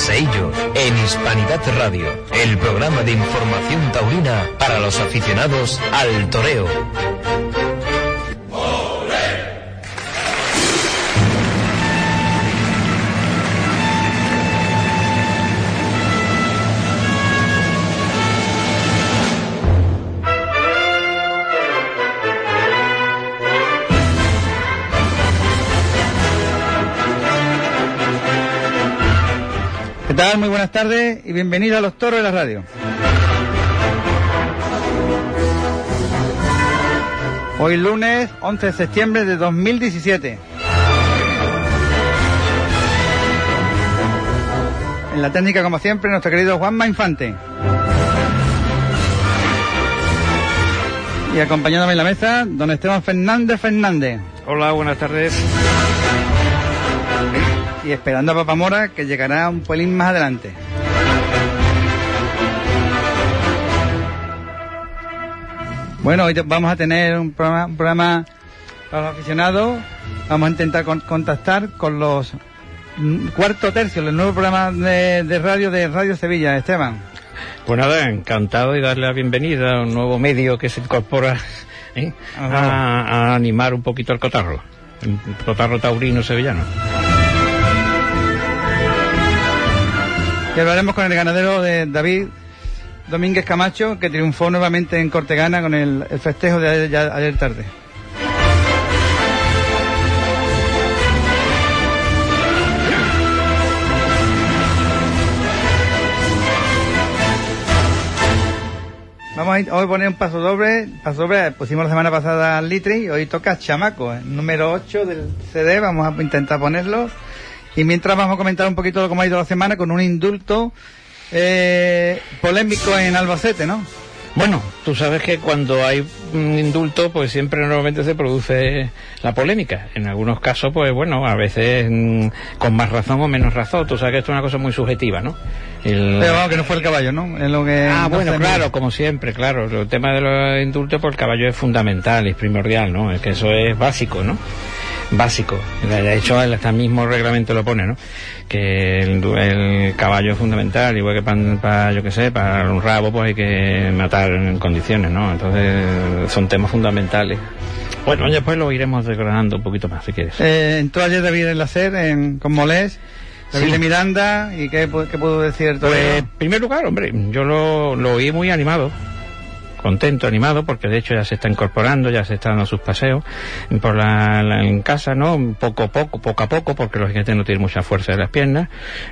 Paseillo, en Hispanidad Radio, el programa de información taurina para los aficionados al toreo. ¿Qué tal? Muy buenas tardes y bienvenidos a Los Toros de la Radio. Hoy lunes 11 de septiembre de 2017. En la técnica, como siempre, nuestro querido Juanma Infante. Y acompañándome en la mesa, don Esteban Fernández. Hola, buenas tardes. Y esperando a Papá Mora, que llegará un pelín más adelante. Bueno, hoy vamos a tener un programa para los aficionados. Vamos a intentar contactar con los Cuarto Tercio, el nuevo programa de Radio Sevilla. Esteban. Pues nada, encantado de darle la bienvenida a un nuevo medio que se incorpora a animar un poquito el cotarro taurino sevillano. Y hablaremos con el ganadero de David Domínguez Camacho, que triunfó nuevamente en Cortegana con el festejo de ayer tarde. Vamos a hoy poner un paso doble, pusimos la semana pasada al Litri, y hoy toca Chamaco, número 8 del CD, vamos a intentar ponerlo. Y mientras vamos a comentar un poquito cómo ha ido la semana con un indulto polémico en Albacete, ¿no? Bueno, tú sabes que cuando hay un indulto, pues siempre normalmente se produce la polémica. En algunos casos, pues bueno, a veces con más razón o menos razón. Tú sabes que esto es una cosa muy subjetiva, ¿no? Pero vamos, que no fue el caballo, ¿no? Es lo que bueno, claro, como siempre, claro. El tema de los indultos por el caballo es fundamental, es primordial, ¿no? Es que eso es básico, ¿no? Básico. De hecho, hasta el mismo reglamento lo pone, ¿no? Que el caballo es fundamental, igual que para un rabo, pues hay que matar en condiciones, ¿no? Entonces, son temas fundamentales. Bueno, después lo iremos desgranando un poquito más, si quieres. Entró ayer David en la SER con Molés, David de Miranda, ¿y qué puedo decir? Pues, en primer lugar, hombre, yo lo oí muy animado. Contento, animado, porque de hecho ya se está incorporando, ya se está dando sus paseos en casa, ¿no? Poco a poco, porque lógicamente no tiene mucha fuerza de las piernas,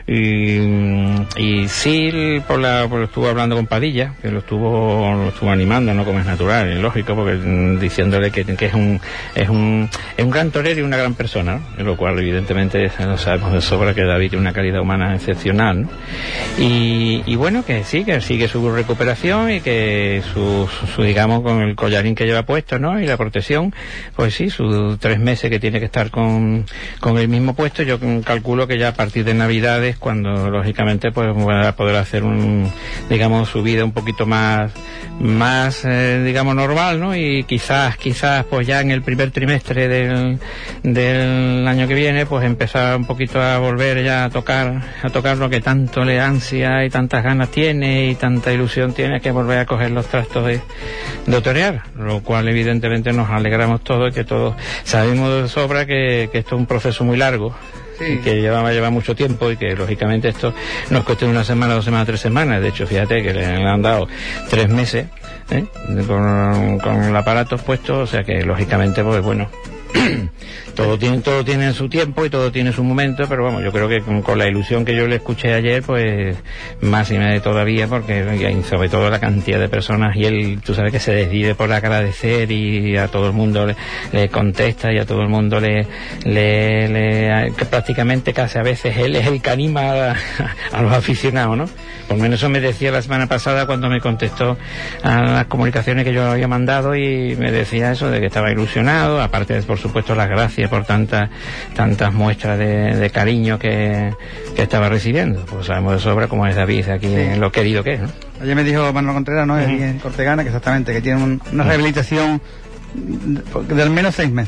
y sí, estuvo hablando con Padilla, que lo estuvo animando, ¿no? Como es natural, es lógico, porque diciéndole que es un gran torero y una gran persona, ¿no? Lo cual evidentemente lo sabemos de sobra, que David tiene una calidad humana excepcional, ¿no? Y bueno, que sí, que sigue su recuperación y que su digamos, con el collarín que lleva puesto, ¿no? Y la protección, pues sí, sus 3 meses que tiene que estar con el mismo puesto. Yo calculo que ya a partir de Navidades, cuando lógicamente pues va a poder hacer su vida un poquito más digamos normal, ¿no? Y quizás pues ya en el primer trimestre del año que viene, pues empezar un poquito a volver ya a tocar lo que tanto le ansia y tantas ganas tiene y tanta ilusión tiene, que volver a coger los trastos de torear, lo cual evidentemente nos alegramos todos, que todos sabemos de sobra que esto es un proceso muy largo. Sí. Que lleva mucho tiempo y que lógicamente esto no es cuestión de 1 semana, 2 semanas, 3 semanas. De hecho, fíjate que le han dado 3 meses con el aparato puesto, o sea que lógicamente pues bueno, todo tiene su tiempo y todo tiene su momento, pero vamos, yo creo que con la ilusión que yo le escuché ayer, pues más y más todavía, porque sobre todo la cantidad de personas, y él, tú sabes que se desvive por agradecer y a todo el mundo le contesta, y a todo el mundo que prácticamente casi a veces él es el que anima a los aficionados, ¿no? Por lo menos eso me decía la semana pasada cuando me contestó a las comunicaciones que yo había mandado, y me decía eso, de que estaba ilusionado, aparte de, por supuesto, las gracias por tantas muestras de cariño que estaba recibiendo. Pues sabemos de sobra cómo es David aquí, sí, lo querido que es, ¿no? Ayer me dijo Manuel Contreras, ¿no? En Cortegana, que exactamente, que tiene una rehabilitación de al menos 6 meses.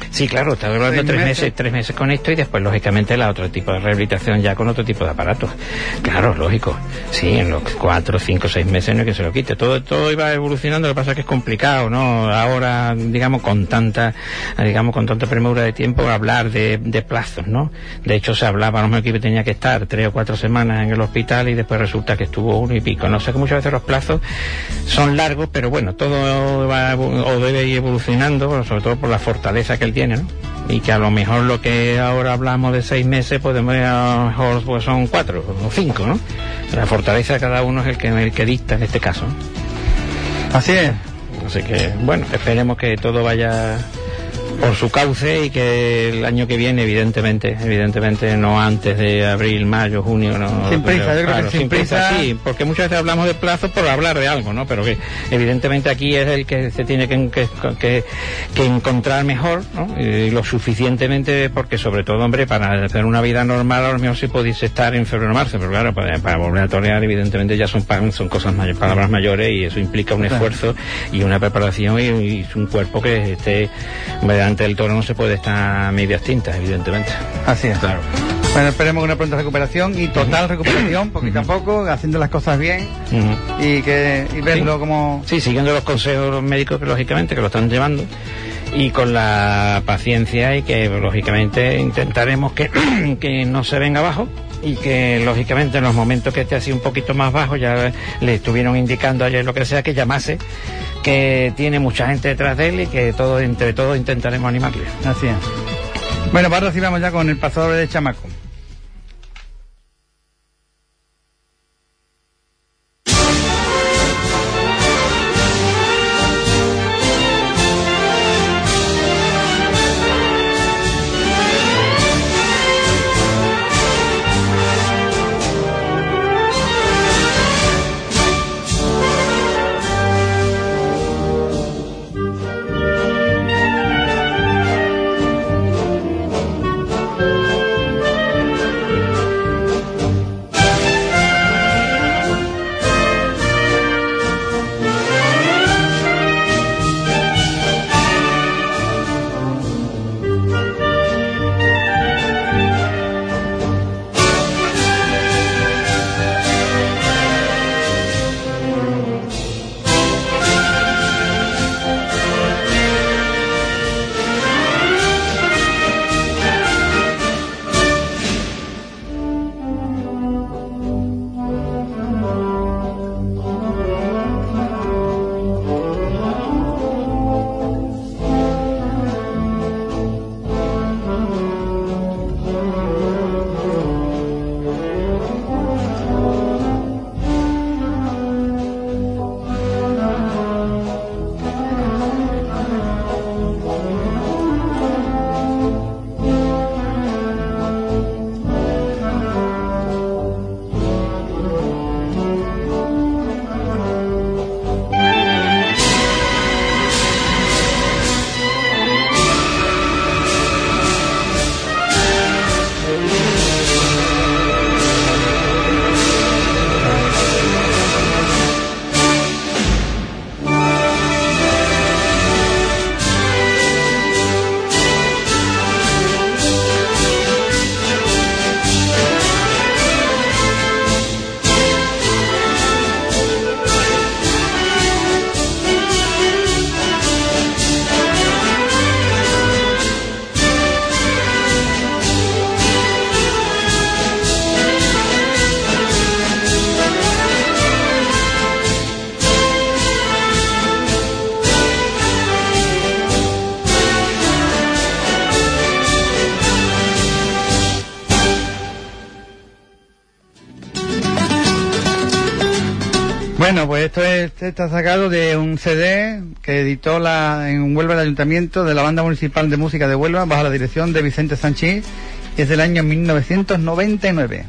Sí, claro, está durando 3 meses con esto y después, lógicamente, la otro tipo de rehabilitación ya con otro tipo de aparatos. Claro, lógico. Sí, en los 4, 5, 6 meses no es que se lo quite. Todo iba evolucionando, lo que pasa es que es complicado, ¿no? Ahora, digamos, con tanta premura de tiempo, hablar de plazos, ¿no? De hecho, se hablaba, a lo mejor que tenía que estar 3 o 4 semanas en el hospital y después resulta que estuvo 1 y pico. No sé, que muchas veces los plazos son largos, pero bueno, todo va o debe ir evolucionando, sobre todo por la fortaleza que él tiene, ¿no? Y que a lo mejor lo que ahora hablamos de 6 meses, pues a lo mejor pues son 4 o 5, ¿no? La fortaleza de cada uno es el que dicta en este caso, ¿no? Así es. Así que, bueno, esperemos que todo vaya por su cauce y que el año que viene, evidentemente no antes de abril, mayo, junio, no. Sin prisa, yo creo que sin prisa. Sí, porque muchas veces hablamos de plazo por hablar de algo, ¿no? Pero que evidentemente aquí es el que se tiene que encontrar mejor, ¿no? Y lo suficientemente, porque sobre todo, hombre, para hacer una vida normal, a lo mejor sí pudiese estar en febrero o marzo, pero claro, para volver a torear, evidentemente ya son cosas palabras mayores, y eso implica un esfuerzo y una preparación y un cuerpo que esté ante el toro no se puede estar a medias tintas, evidentemente. Así es. Claro. Bueno, esperemos una pronta recuperación y total recuperación, poquito a poco, haciendo las cosas bien y verlo como... Sí, siguiendo los consejos de los médicos, que lógicamente que lo están llevando, y con la paciencia, y que lógicamente intentaremos que no se venga abajo, y que lógicamente en los momentos que esté así un poquito más bajo, ya le estuvieron indicando ayer lo que sea, que llamase, que tiene mucha gente detrás de él y que entre todos intentaremos animarle. Así es. Bueno, pues ahora sí vamos ya con el pasador de chamaco. Bueno, pues esto está sacado de un CD que editó en Huelva el Ayuntamiento de la Banda Municipal de Música de Huelva bajo la dirección de Vicente Sanchís, y es del año 1999.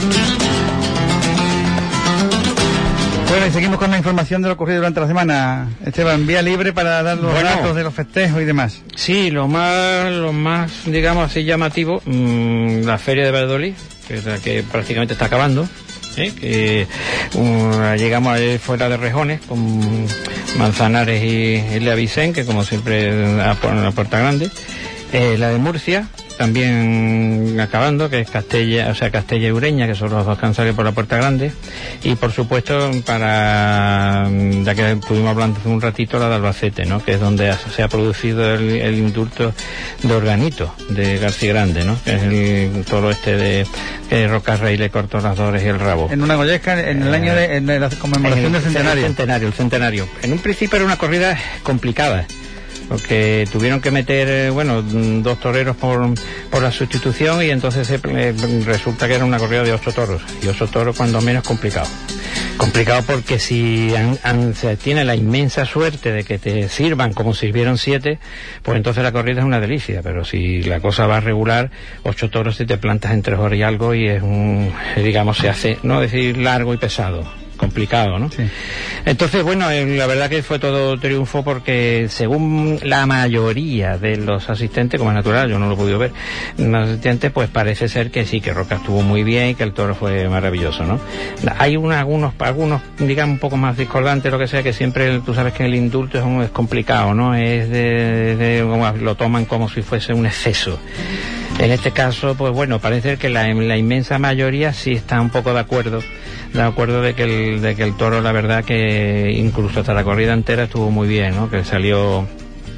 Bueno, y seguimos con la información de lo ocurrido durante la semana. Esteban, vía libre para dar los datos de los festejos y demás. Sí, lo más digamos así llamativo, la Feria de Valladolid, que es la que prácticamente está acabando. Que llegamos fuera de Rejones con Manzanares y Lea Vicent, que como siempre a Puerta Grande, La de Murcia, también acabando, que es Castella y Ureña, que son los dos que han salido por la Puerta Grande. Y por supuesto, ya que estuvimos hablando hace un ratito, la de Albacete, ¿no? Que es donde se ha producido el indulto de Organito, de García Grande, ¿no? Que es el toro de que Rocarrey le cortó las dores y el rabo. En una goyesca, en el año en la conmemoración del centenario. El centenario. En un principio era una corrida complicada, porque tuvieron que meter, dos toreros por la sustitución, y entonces resulta que era una corrida de 8 toros, y 8 toros cuando menos complicado porque si se tiene la inmensa suerte de que te sirvan como sirvieron 7, pues entonces la corrida es una delicia, pero si la cosa va regular, 8 toros si te plantas en 3 horas y algo, y es se hace, no decir largo y pesado, complicado, ¿no? Sí. Entonces, la verdad que fue todo triunfo, porque según la mayoría de los asistentes, como es natural, yo no lo he podido ver, los asistentes, pues parece ser que sí, que Roca estuvo muy bien y que el toro fue maravilloso, ¿no? Hay algunos, digamos, un poco más discordantes, lo que sea, que siempre, tú sabes que el indulto es complicado, ¿no? Es lo toman como si fuese un exceso. En este caso, pues parece que la inmensa mayoría sí está un poco de acuerdo de que el toro, la verdad que incluso hasta la corrida entera estuvo muy bien, ¿no? Que salió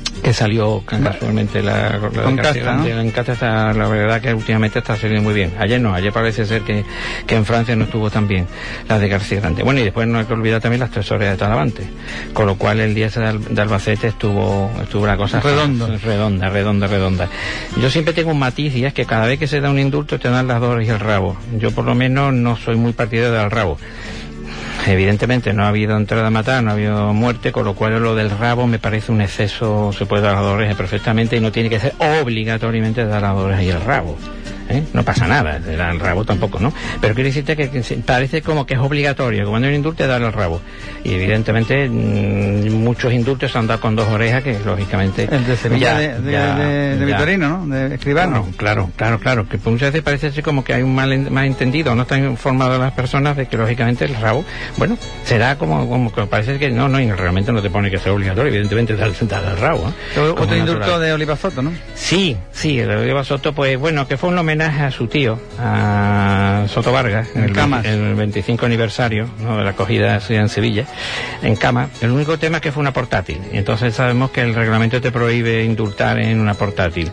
casualmente la casta, ¿no? En casta la verdad que últimamente está saliendo muy bien. Ayer parece ser que en Francia no estuvo tan bien la de García Grande. Y después no hay que olvidar también las 3 horas de Talavante, con lo cual el día ese de Albacete estuvo la cosa redonda. Yo siempre tengo un matiz, y es que cada vez que se da un indulto te dan las dores y el rabo. Yo por lo menos no soy muy partidario del rabo. Evidentemente no ha habido entrada a matar, no ha habido muerte, con lo cual lo del rabo me parece un exceso. Se puede dar las orejas perfectamente, y no tiene que ser obligatoriamente dar las orejas y el rabo. No pasa nada, el rabo tampoco, ¿no? Pero quiero decirte que parece como que es obligatorio, que cuando hay un indulto dar el rabo. Y evidentemente muchos indultos se han dado con 2 orejas, que lógicamente... El de Sevilla de Vitorino, ¿no? De Escribano. Claro, que muchas veces parece ser como que hay un malentendido, no están informadas las personas de que lógicamente el rabo, será como que parece que no, y realmente no te pone que sea obligatorio, evidentemente dar el rabo, ¿no? Otro indulto de Oliva Soto, ¿no? Sí, el de Oliva Soto, pues que fue un homenaje a su tío, a Soto Vargas, en el 25 aniversario, ¿no?, de la acogida en Sevilla, en Cama. El único tema es que fue una portátil, y entonces sabemos que el reglamento te prohíbe indultar en una portátil.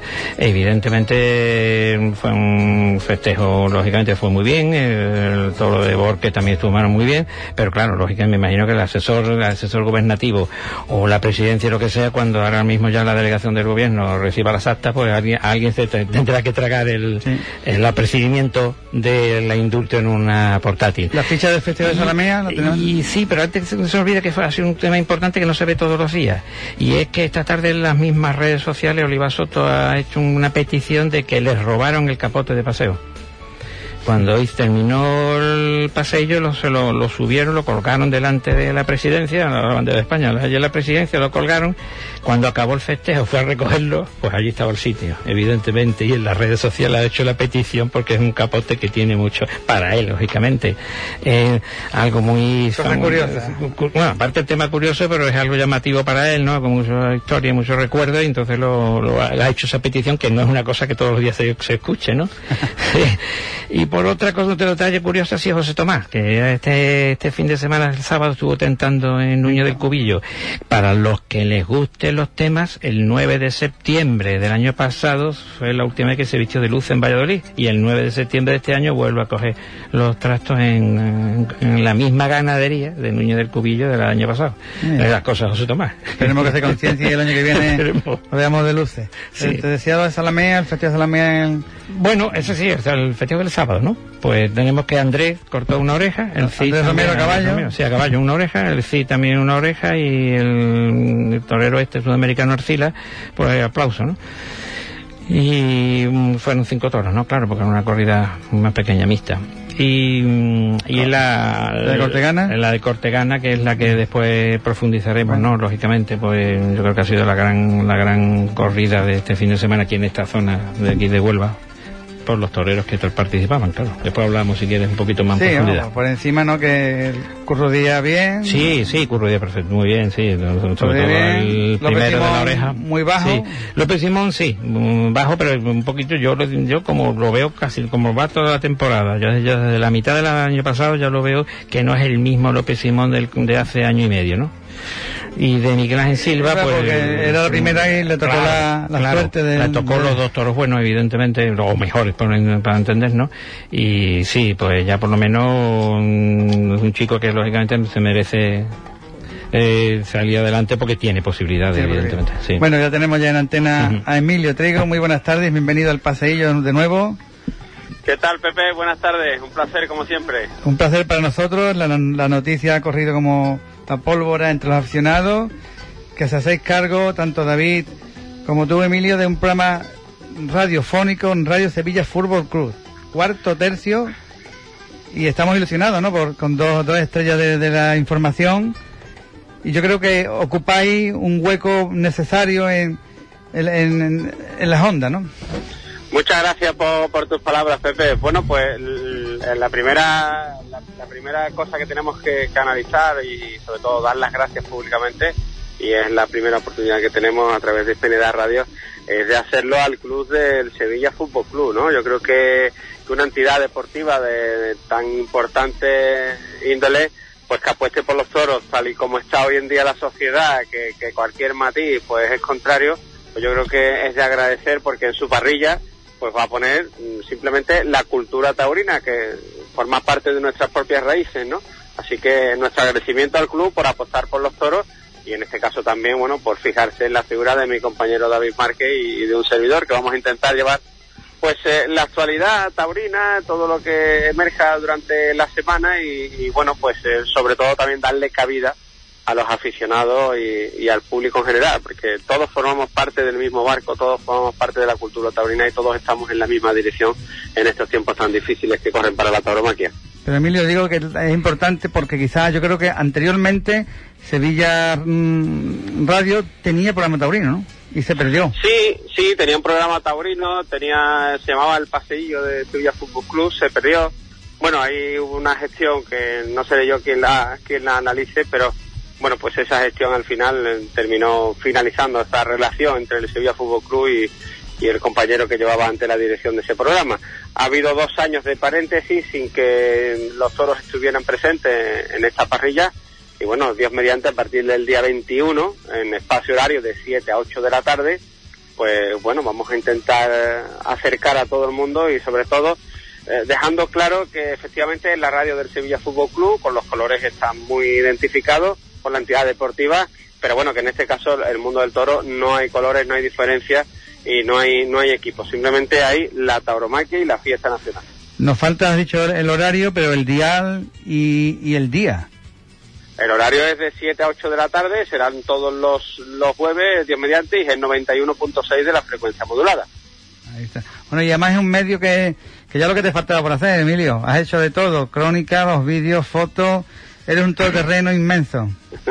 Evidentemente fue un festejo, lógicamente fue muy bien, el toro de Borque también estuvo muy bien, pero claro, lógicamente me imagino que el asesor gubernativo o la presidencia o lo que sea, cuando ahora mismo ya la delegación del gobierno reciba las actas, pues alguien se tendrá que tragar el apercibimiento de la indulto en una portátil. ¿La ficha del Festival de Salamea? Y sí, pero antes se olvida que ha sido un tema importante que no se ve todos los días, y es que esta tarde en las mismas redes sociales Oliva Soto ha hecho una petición de que les robaron el capote de paseo. Cuando terminó el paseo, lo subieron, lo colgaron delante de la presidencia, la bandera de España, allí en la presidencia lo colgaron. Cuando acabó el festejo, fue a recogerlo, pues allí estaba el sitio, evidentemente, y en las redes sociales ha hecho la petición, porque es un capote que tiene mucho, para él, lógicamente, algo muy... curiosa. Bueno, aparte el tema curioso, pero es algo llamativo para él, ¿no?, con mucha historia, muchos recuerdos, y entonces ha hecho esa petición, que no es una cosa que todos los días se escuche, ¿no? Y por otra cosa, otro detalle curioso, sí, José Tomás, que este fin de semana, el sábado, estuvo tentando en Nuño del Cubillo. Para los que les gusten los temas, el 9 de septiembre del año pasado fue la última vez que se vistió de luz en Valladolid, y el 9 de septiembre de este año vuelve a coger los trastos en la misma ganadería de Nuño del Cubillo del año pasado. Las cosas, José Tomás. Tenemos que hacer conciencia, y el año que viene lo veamos de luces. Sí. Te decía de Salamea, el Festival de Salamea... Bueno, eso sí, el festival del sábado, ¿no? Pues tenemos que Andrés cortó una oreja, el Cid Andrés Romero a caballo. Sí, a caballo una oreja, el Cid también una oreja, y el torero sudamericano Arcila, pues aplauso, ¿no? Y fueron 5 toros, ¿no? Claro, porque era una corrida más pequeña, mixta. Y la de Cortegana, la de Cortegana, que es la que después profundizaremos, ¿no? Lógicamente, pues yo creo que ha sido la gran corrida de este fin de semana aquí en esta zona de aquí de Huelva. por los toreros que participaban, claro. Después hablamos, si quieres, un poquito más en profundidad. Vamos, por encima, ¿no? Que Curro Díaz bien. Sí, Curro Díaz perfecto, muy bien, sí. Sobre todo el primero de la oreja. Muy bajo. Sí. López Simón, sí, bajo, pero un poquito, yo como lo veo casi, como va toda la temporada, yo desde la mitad del año pasado ya lo veo que no es el mismo López Simón de hace año y medio, ¿no? Y de Miguel Ángel Silva, claro, pues... Porque era la primera y le tocó la suerte de... Le tocó los dos toros buenos, evidentemente, o mejores, para entendernos. Y sí, pues ya por lo menos un chico que lógicamente se merece salir adelante porque tiene posibilidades, evidentemente. Sí. Bueno, ya tenemos ya en antena a Emilio Trigo. Muy buenas tardes, bienvenido al paseillo de nuevo. ¿Qué tal, Pepe? Buenas tardes, un placer como siempre. Un placer para nosotros, la noticia ha corrido como la pólvora entre los aficionados, que se hacéis cargo, tanto David como tú, Emilio, de un programa radiofónico en Radio Sevilla Fútbol Club, cuarto tercio, y estamos ilusionados, ¿no? Con dos estrellas de la información, y yo creo que ocupáis un hueco necesario en las ondas, ¿no? Muchas gracias por tus palabras, Pepe. Bueno, pues la primera cosa que tenemos que analizar y sobre todo dar las gracias públicamente, y es la primera oportunidad que tenemos a través de PND Radio, es de hacerlo al club del Sevilla Fútbol Club, ¿no? Yo creo que una entidad deportiva de tan importante índole, pues que apueste por los toros tal y como está hoy en día la sociedad, que cualquier matiz pues es contrario, pues yo creo que es de agradecer, porque en su parrilla pues va a poner simplemente la cultura taurina, que forma parte de nuestras propias raíces, ¿no? Así que nuestro agradecimiento al club por apostar por los toros, y en este caso también, bueno, por fijarse en la figura de mi compañero David Márquez y de un servidor, que vamos a intentar llevar pues la actualidad taurina, todo lo que emerja durante la semana y bueno, pues sobre todo también darle cabida a los aficionados y al público en general, porque todos formamos parte del mismo barco, todos formamos parte de la cultura taurina y todos estamos en la misma dirección en estos tiempos tan difíciles que corren para la tauromaquia. Pero Emilio, digo que es importante porque quizás yo creo que anteriormente Sevilla Radio tenía programa taurino, ¿no? Y se perdió. Sí, tenía un programa taurino, se llamaba El Paseillo de Sevilla Fútbol Club, se perdió. Bueno, hay una gestión que no seré yo quien la analice, pero bueno, pues esa gestión al final terminó finalizando esta relación entre el Sevilla Fútbol Club y el compañero que llevaba ante la dirección de ese programa. Ha habido 2 años de paréntesis sin que los toros estuvieran presentes en esta parrilla, y bueno, Dios mediante, a partir del día 21, en espacio horario de 7 a 8 de la tarde, pues bueno, vamos a intentar acercar a todo el mundo y sobre todo dejando claro que efectivamente en la radio del Sevilla Fútbol Club, con los colores están muy identificados por la entidad deportiva, pero bueno, que en este caso el mundo del toro no hay colores, no hay diferencias y no hay equipos, simplemente hay la tauromaquia y la fiesta nacional. Nos falta, has dicho, el horario, pero el dial y el día. El horario es de 7 a 8 de la tarde, serán todos los jueves, Dios mediante, y es el 91.6 de la frecuencia modulada. Ahí está. Bueno, y además es un medio que ya lo que te faltaba por hacer, Emilio, has hecho de todo, crónica, los vídeos, fotos, eres un todoterreno inmenso.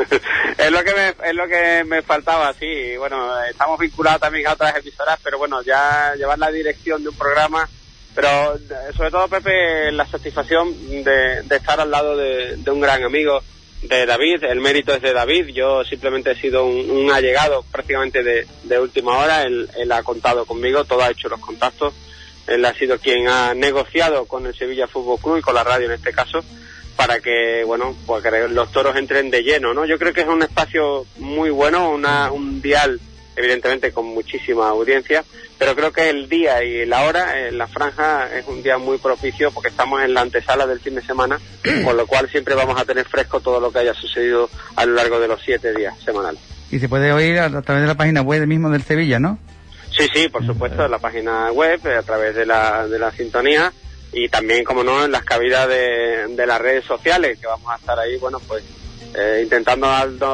es lo que me faltaba, sí. Bueno, estamos vinculados también a otras emisoras, pero bueno, ya llevar la dirección de un programa, pero sobre todo, Pepe, la satisfacción de estar al lado de un gran amigo, de David. El mérito es de David, yo simplemente he sido un allegado prácticamente de última hora. Él ha contado conmigo, todo ha hecho los contactos, él ha sido quien ha negociado con el Sevilla Fútbol Club y con la radio en este caso, para que, bueno, pues que los toros entren de lleno, ¿no? Yo creo que es un espacio muy bueno, un dial evidentemente con muchísima audiencia, pero creo que el día y la hora, la franja, es un día muy propicio porque estamos en la antesala del fin de semana, con lo cual siempre vamos a tener fresco todo lo que haya sucedido a lo largo de los 7 días semanales. Y se puede oír a través de la página web mismo del Sevilla, ¿no? Sí, por supuesto, en la página web, a través de la sintonía, y también, como no, en las cabidas de las redes sociales, que vamos a estar ahí, bueno, pues intentando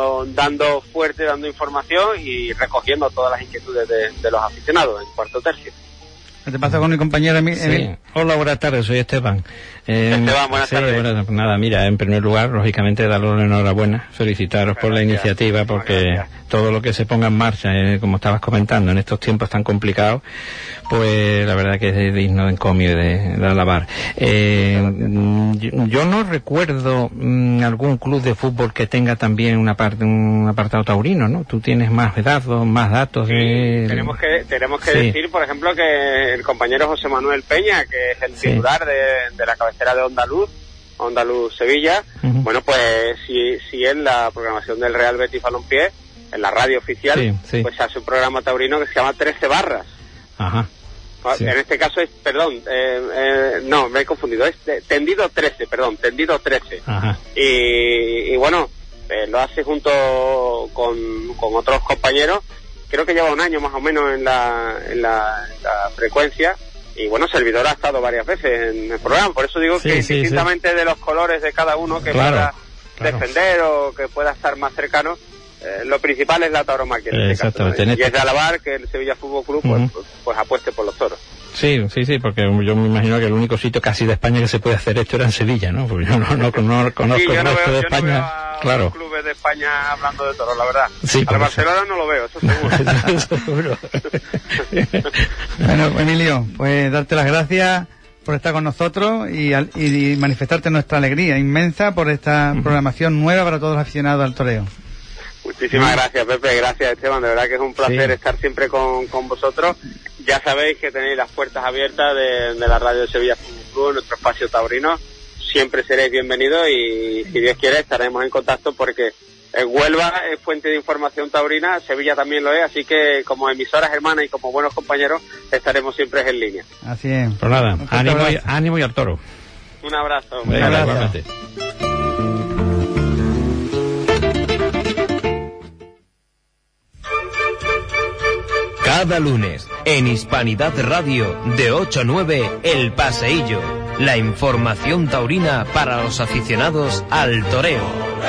dando fuerte, dando información y recogiendo todas las inquietudes de los aficionados en cuarto tercio. ¿Qué te pasa con mi compañero Emilio? Sí. Hola, buenas tardes, soy Esteban. Esteban, buenas tardes. Bueno, pues nada, mira, en primer lugar, lógicamente, daros la enhorabuena, felicitaros por la iniciativa, porque todo lo que se ponga en marcha, como estabas comentando, en estos tiempos tan complicados, pues la verdad que es digno de encomio, de alabar. Yo no recuerdo algún club de fútbol que tenga también un apartado taurino, ¿no? Tú tienes más datos. Tenemos que decir, por ejemplo, que el compañero José Manuel Peña, que es el titular de la cabecera de Onda Luz Sevilla, bueno, pues si en la programación del Real Betis Balompié, en la radio oficial, pues se hace un programa taurino que se llama 13 barras. Ajá. Sí. En este caso es, no, me he confundido, es tendido 13. Ajá. Y bueno, lo hace junto con otros compañeros. Creo que lleva un año más o menos en la frecuencia, y bueno, servidor ha estado varias veces en el programa, por eso digo que indistintamente de los colores de cada uno que pueda defender o que pueda estar más cercano, lo principal es la tauromaquia. Exactamente. Y es de alabar que el Sevilla Fútbol Club pues apueste por los toros. Sí, porque yo me imagino que el único sitio casi de España que se puede hacer esto era en Sevilla, ¿no? Porque yo no conozco el resto de España. Claro. Los clubes de España hablando de toros, la verdad. Sí, al Barcelona no lo veo, eso seguro. Bueno, Emilio, pues darte las gracias por estar con nosotros y manifestarte nuestra alegría inmensa por esta programación nueva para todos los aficionados al toreo. Muchísimas gracias, Pepe, gracias, Esteban, de verdad que es un placer estar siempre con vosotros. Ya sabéis que tenéis las puertas abiertas de la radio de Sevilla Fútbol Club, nuestro espacio taurino. Siempre seréis bienvenidos y, si Dios quiere, estaremos en contacto, porque Huelva es fuente de información taurina, Sevilla también lo es, así que como emisoras hermanas y como buenos compañeros estaremos siempre en línea. Así es. Pues nada, ánimo y al toro. Un abrazo. Venga, gracias. Cada lunes, en Hispanidad Radio, de 8 a 9, El Paseillo. La información taurina para los aficionados al toreo.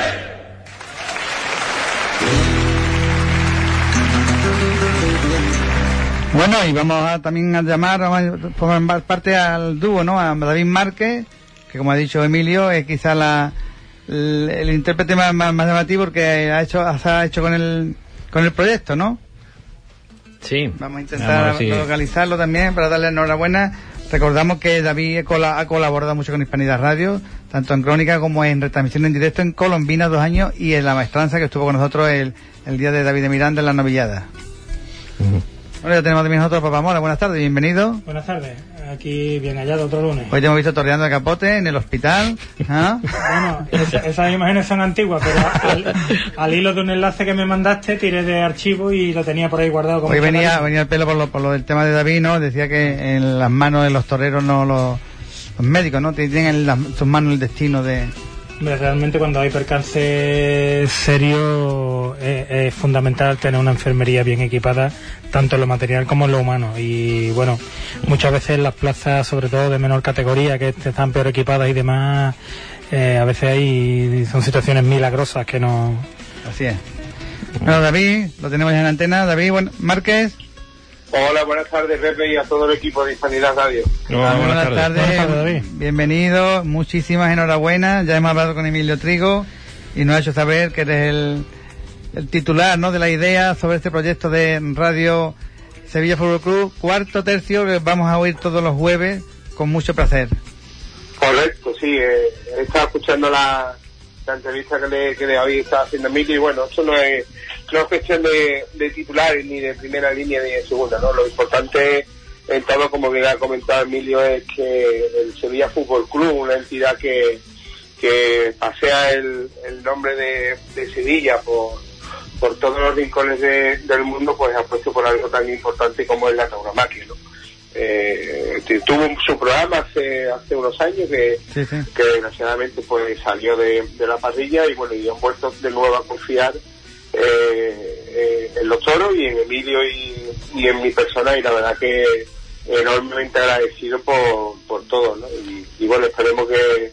Bueno, y vamos también a formar parte al dúo, ¿no? A David Márquez, que como ha dicho Emilio, es quizá el intérprete más llamativo que ha hecho con el proyecto, ¿no? Sí. Vamos a intentar localizarlo también para darle enhorabuena. Recordamos que David ha colaborado mucho con Hispanidad Radio, tanto en crónica como en retransmisión en directo en Colombina 2 años, y en La Maestranza, que estuvo con nosotros el día de David de Miranda en la novillada. Bueno, ya tenemos también nosotros a Papá Mora. Buenas tardes, bienvenido. Buenas tardes, aquí bien hallado otro lunes. Hoy te hemos visto toreando el capote en el hospital. ¿Ah? Bueno, esas imágenes son antiguas, pero al hilo de un enlace que me mandaste tiré de archivo y lo tenía por ahí guardado. Como hoy venía el pelo por lo del tema de David, ¿no? Decía que en las manos de los toreros, no los médicos, ¿no? Tienen en sus manos el destino de... Realmente cuando hay percance serio es fundamental tener una enfermería bien equipada, tanto en lo material como en lo humano. Y bueno, muchas veces las plazas, sobre todo de menor categoría, que están peor equipadas y demás, a veces son situaciones milagrosas que no... Así es. Bueno, David, lo tenemos ya en antena. David Márquez. Hola, buenas tardes, Pepe, y a todo el equipo de Hispanidad Radio. Hola, buenas tardes, David. Bienvenido, muchísimas enhorabuena. Ya hemos hablado con Emilio Trigo y nos ha hecho saber que eres el titular, ¿no?, de la idea sobre este proyecto de Radio Sevilla Fútbol Club, cuarto tercio, que vamos a oír todos los jueves con mucho placer. Correcto, sí, he estado escuchando la entrevista que le habéis estado haciendo a Emilio, y bueno, esto no es cuestión de titulares ni de primera línea ni de segunda, ¿no? Lo importante en todo, como bien ha comentado Emilio, es que el Sevilla Fútbol Club, una entidad que pasea el nombre de Sevilla por todos los rincones del mundo, pues ha puesto por algo tan importante como es la tauromaquia, ¿no? Tuvo su programa hace unos años que desgraciadamente pues salió de la parrilla, y bueno, y han vuelto de nuevo a confiar en los toros y en Emilio y en mi persona, y la verdad que enormemente agradecido por todo, ¿no? Y bueno, esperemos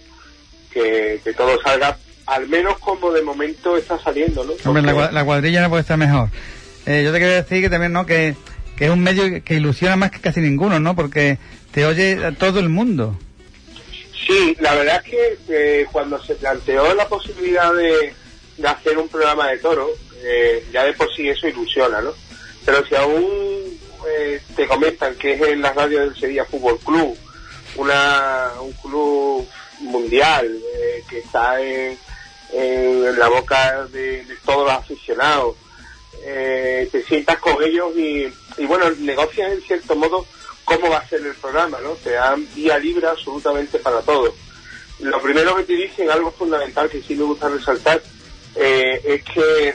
que todo salga al menos como de momento está saliendo, ¿no? Hombre, la cuadrilla no puede estar mejor. Yo te quería decir que también, ¿no?, que es un medio que ilusiona más que casi ninguno, ¿no? Porque te oye a todo el mundo. Sí, la verdad es que cuando se planteó la posibilidad de hacer un programa de toros, ya de por sí eso ilusiona, ¿no? Pero si aún te comentan que es en la radio del Sevilla Fútbol Club, un club mundial que está en la boca de todos los aficionados, te sientas con ellos y bueno, negocias en cierto modo cómo va a ser el programa, ¿no? Te dan vía libre absolutamente para todo. Lo primero que te dicen, algo fundamental que sí me gusta resaltar, es que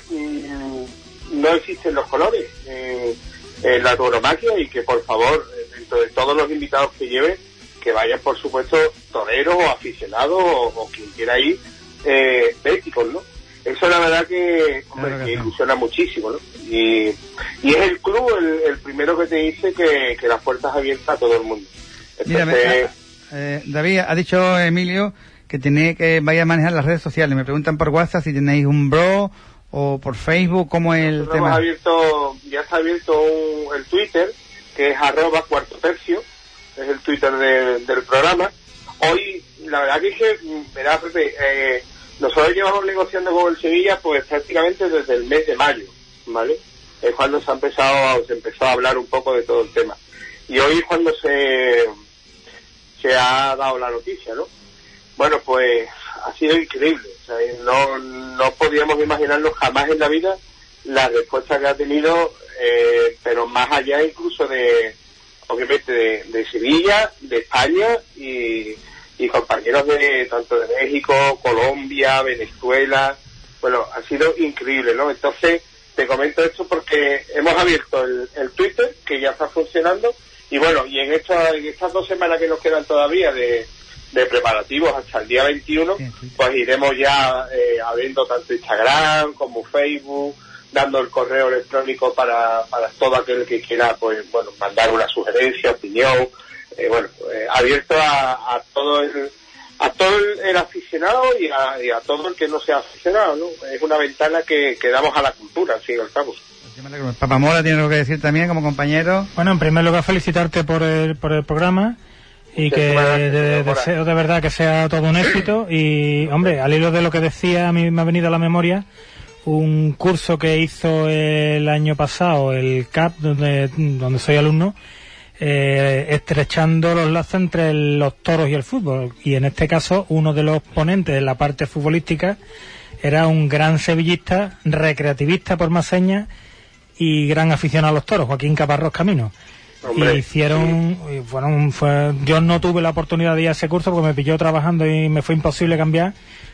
no existen los colores en la tauromaquia y que por favor, dentro de todos los invitados que lleven, que vayan por supuesto toreros o aficionados o quien quiera ir, béticos, ¿no? Eso la verdad que, hombre, que ilusiona muchísimo, ¿no? Y es el club el primero que te dice que las puertas abiertas a todo el mundo. Entonces, mira, David, ha dicho Emilio que vaya a manejar las redes sociales. Me preguntan por WhatsApp si tenéis un blog o por Facebook, ¿cómo es el tema? Ya está abierto el Twitter, que es @cuartotercio, es el Twitter del programa. Hoy, la verdad que verá, Pepe, nosotros llevamos negociando con el Sevilla pues prácticamente desde el mes de mayo, ¿vale? Es cuando se empezó a hablar un poco de todo el tema. Y hoy es cuando se ha dado la noticia, ¿no? Bueno, pues ha sido increíble. O sea, no podíamos imaginarnos jamás en la vida la respuesta que ha tenido, pero más allá incluso obviamente de Sevilla, de España y compañeros tanto de México, Colombia, Venezuela. Bueno, ha sido increíble, ¿no? Entonces, te comento esto porque hemos abierto el Twitter, que ya está funcionando, y bueno, y en estas 2 semanas que nos quedan todavía de preparativos hasta el día 21, pues iremos ya abriendo tanto Instagram como Facebook, dando el correo electrónico para todo aquel que quiera, pues bueno, mandar una sugerencia, opinión, abierto a todo el aficionado y a todo el que no sea aficionado, ¿no? Es una ventana que damos a la cultura, al fin y al cabo. Papamola tiene algo que decir también como compañero. Bueno, en primer lugar felicitarte por el programa y que deseo de verdad que sea todo un éxito. Y hombre, al hilo de lo que decía, a mí me ha venido a la memoria un curso que hizo el año pasado el CAP, donde soy alumno, estrechando los lazos entre los toros y el fútbol, y en este caso uno de los ponentes de la parte futbolística era un gran sevillista, recreativista por más señas y gran aficionado a los toros, Joaquín Caparrós Camino. Hombre, y hicieron, yo no tuve la oportunidad de ir a ese curso porque me pilló trabajando y me fue imposible cambiar,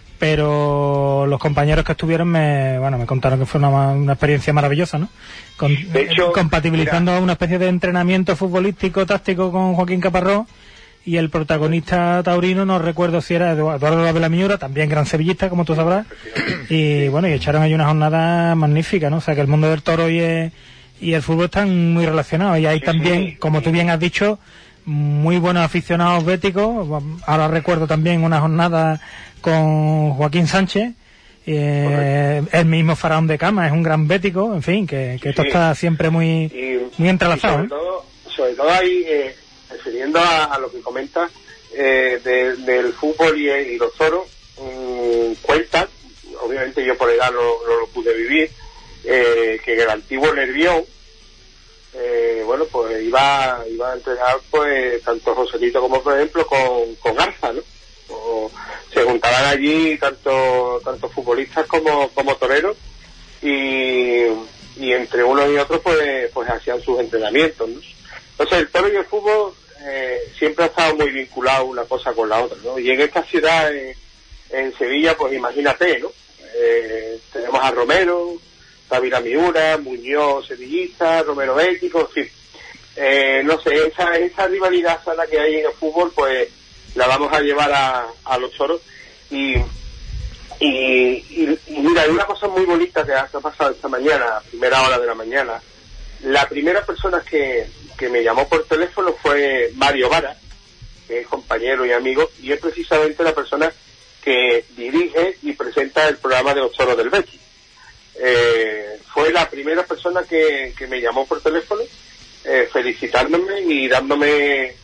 pero los compañeros que estuvieron me contaron que fue una experiencia maravillosa, ¿no? De hecho, compatibilizando una especie de entrenamiento futbolístico, táctico con Joaquín Caparrós, y el protagonista taurino, no recuerdo si era Eduardo de la Miura, también gran sevillista, como tú sabrás, y bueno, y echaron ahí una jornada magnífica, ¿no? O sea, que el mundo del toro y el fútbol están muy relacionados, y hay también, como tú bien has dicho, muy buenos aficionados béticos. Ahora recuerdo también una jornada con Joaquín Sánchez, el mismo Faraón de Cama es un gran bético, en fin, que esto está siempre muy entrelazado. Sobre todo ahí, refiriendo a lo que comentas del fútbol y los toros, cuentan, obviamente yo por edad no lo pude vivir, que el antiguo Nervión, pues iba a entrenar pues tanto Joselito como por ejemplo con Garza, ¿no? Se juntaban allí tanto futbolistas como toreros y entre unos y otros pues hacían sus entrenamientos, ¿no? Entonces el toro y el fútbol siempre ha estado muy vinculado una cosa con la otra, ¿no? Y en esta ciudad, en Sevilla, pues imagínate, ¿no? Tenemos a Romero, Tavira Miura, Muñoz sevillista, Romero bético, en fin. No sé, esa rivalidad sana que hay en el fútbol, pues la vamos a llevar a los toros. Y mira, hay una cosa muy bonita que ha pasado esta mañana, a primera hora de la mañana. La primera persona que me llamó por teléfono fue Mario Vara, que es compañero y amigo, y es precisamente la persona que dirige y presenta el programa de los toros del Betis. Fue la primera persona que me llamó por teléfono, felicitándome y dándome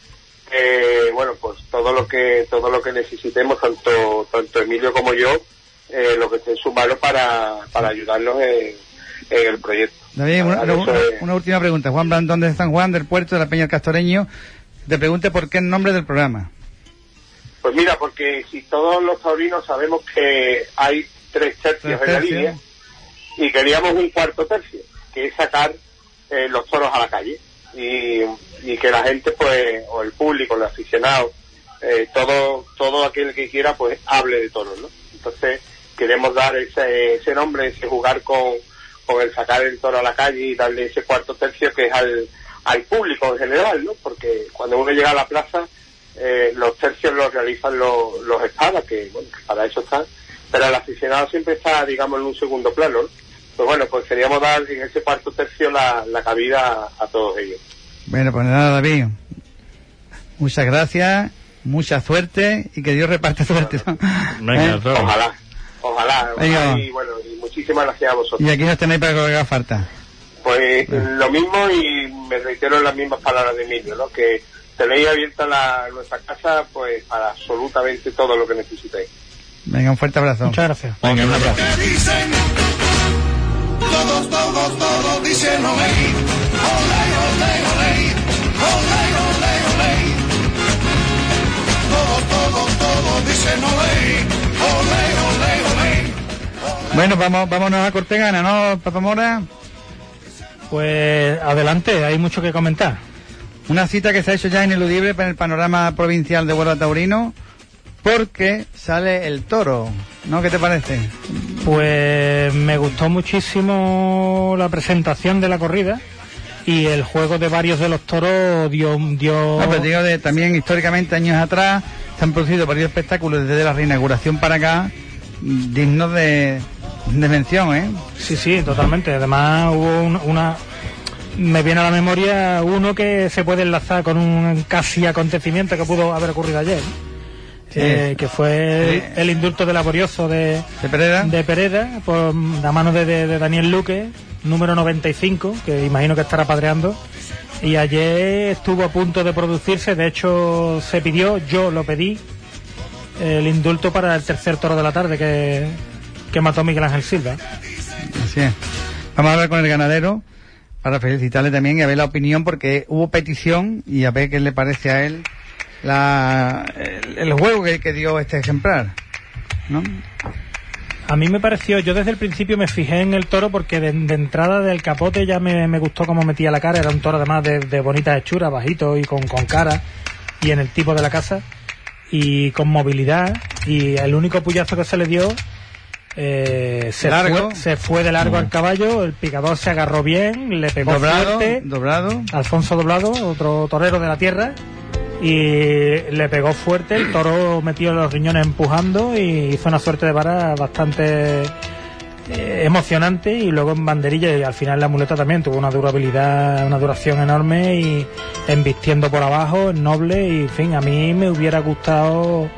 bueno, pues todo lo que necesitemos, tanto Emilio como yo, lo que esté en su mano para ayudarnos en el proyecto. David, una última pregunta. Juan Blandón de San Juan, del Puerto de la Peña del Castoreño, te pregunte por qué el nombre del programa. Pues mira, porque si todos los taurinos sabemos que hay 3 tercios en la línea, y queríamos un 4º tercio, que es sacar los toros a la calle, y que la gente, pues, o el público, los aficionados, todo aquel que quiera, pues, hable de toros, ¿no? Entonces, queremos dar ese nombre, ese jugar con el sacar el toro a la calle y darle ese 4º tercio que es al público en general, ¿no? Porque cuando uno llega a la plaza, los tercios los realizan los espadas, que bueno, que para eso están, pero el aficionado siempre está, digamos, en un segundo plano, ¿no? Pues bueno, pues queríamos dar en ese 4º tercio la cabida a todos ellos. Bueno, pues nada, David, muchas gracias, mucha suerte y que Dios reparte suerte, ¿no? Venga, Ojalá. Y bueno, y muchísimas gracias a vosotros. Y aquí nos tenéis para que haga falta. Pues lo mismo, y me reitero en las mismas palabras de Emilio, ¿no? Que tenéis abierta nuestra casa, pues, para absolutamente todo lo que necesitéis. Venga, un fuerte abrazo. Muchas gracias. Venga, un abrazo. Todos dicen olé, olé, olé, olé, olé, olé, olé. Todos dicen olé, olé, olé, olé. Bueno, vámonos a Cortegana, ¿no, Papa Mora? Pues adelante, hay mucho que comentar. Una cita que se ha hecho ya ineludible para el panorama provincial de Huelva Taurino, porque sale el toro, ¿no? ¿Qué te parece? Pues me gustó muchísimo la presentación de la corrida y el juego de varios de los toros dio... No, pero digo, también históricamente, años atrás, se han producido varios espectáculos desde la reinauguración para acá, dignos de mención, ¿eh? Sí, totalmente. Además hubo me viene a la memoria uno que se puede enlazar con un casi acontecimiento que pudo haber ocurrido ayer, que fue el indulto de laborioso de Pereda por la mano de Daniel Luque, número 95, que imagino que estará padreando, y ayer estuvo a punto de producirse. De hecho se pidió, yo lo pedí, el indulto para el tercer toro de la tarde que mató Miguel Ángel Silva. Así es. Vamos a hablar con el ganadero para felicitarle también y a ver la opinión, porque hubo petición, y a ver qué le parece a él el juego que dio este ejemplar, ¿no? A mí me pareció, yo desde el principio me fijé en el toro porque de entrada del capote ya me gustó cómo metía la cara. Era un toro además de bonitas hechuras, bajito y con cara, y en el tipo de la casa y con movilidad, y el único puyazo que se le dio se fue de largo al caballo. El picador se agarró bien, le pegó fuerte. Alfonso Doblado, otro torero de la tierra, y le pegó fuerte. El toro metió los riñones empujando y hizo una suerte de vara bastante emocionante, y luego en banderilla, y al final la muleta también tuvo una duración enorme, y embistiendo por abajo, noble, y en fin, a mí me hubiera gustado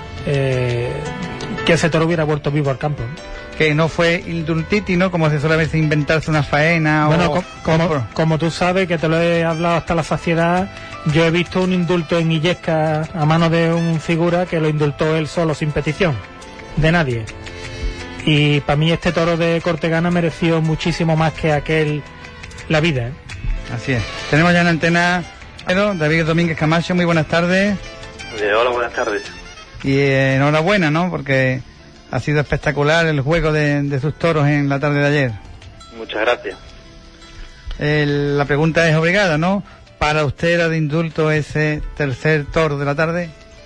que ese toro hubiera vuelto vivo al campo, ¿no? Que no fue indultiti, ¿no? Como se suele a veces inventarse una faena. Bueno, como tú sabes, que te lo he hablado hasta la saciedad, yo he visto un indulto en Illesca a mano de un figura que lo indultó él solo, sin petición de nadie. Y para mí este toro de Cortegana mereció muchísimo más que aquel la vida, ¿eh? Así es. Tenemos ya en antena David Domínguez Camacho. Muy buenas tardes. Hola, buenas tardes. Y enhorabuena, ¿no? Porque ha sido espectacular el juego de sus toros en la tarde de ayer. Muchas gracias. La pregunta es obligada, ¿no? ¿Para usted era de indulto ese tercer toro de la tarde?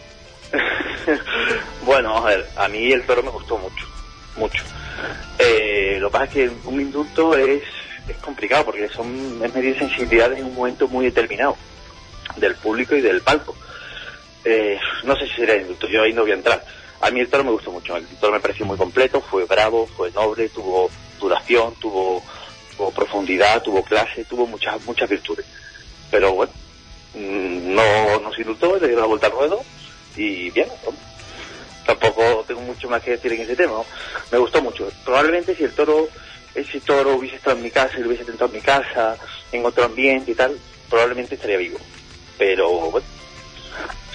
Bueno, vamos a ver, a mí el toro me gustó mucho. Lo que pasa es que un indulto es complicado, porque es medir sensibilidades en un momento muy determinado del público y del palco. No sé si sería indulto, yo ahí no voy a entrar. A mí el toro me gustó mucho, el toro me pareció muy completo, fue bravo, fue noble, tuvo duración, tuvo profundidad, tuvo clase, tuvo muchas virtudes. Pero bueno, no nos indultó, le dio la vuelta al ruedo y bien, ¿no? Tampoco tengo mucho más que decir en ese tema, ¿no? Me gustó mucho. Probablemente si ese toro hubiese estado en mi casa, lo hubiese tentado en mi casa, en otro ambiente y tal, probablemente estaría vivo. Pero bueno,